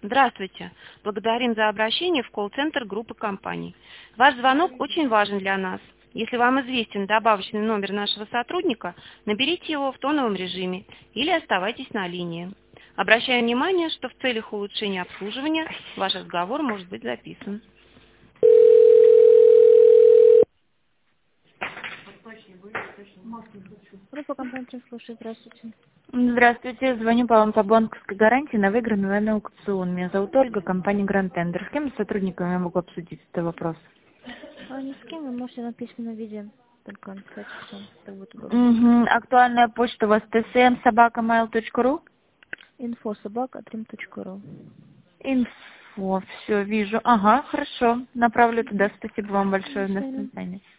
Здравствуйте. Благодарим за обращение в колл-центр группы компаний. Ваш звонок очень важен для нас. Если вам известен добавочный номер нашего сотрудника, наберите его в тоновом режиме или оставайтесь на линии. Обращаем внимание, что в целях улучшения обслуживания ваш разговор может быть записан. Группа компании слушает. Здравствуйте. Здравствуйте, звоню по вам по банковской гарантии на выигранный вами аукцион. Меня зовут Ольга, компания Grand Tender. С кем из сотрудников я могу обсудить этот вопрос? Ни с кем, вы можете на письменном виде только написать все. Так будет удобно. Актуальная почта у вас tsm@mail.ru? info@trim.ru. Инфо, все, вижу. Ага, хорошо, направлю туда. Спасибо вам большое. До До свидания. свидания.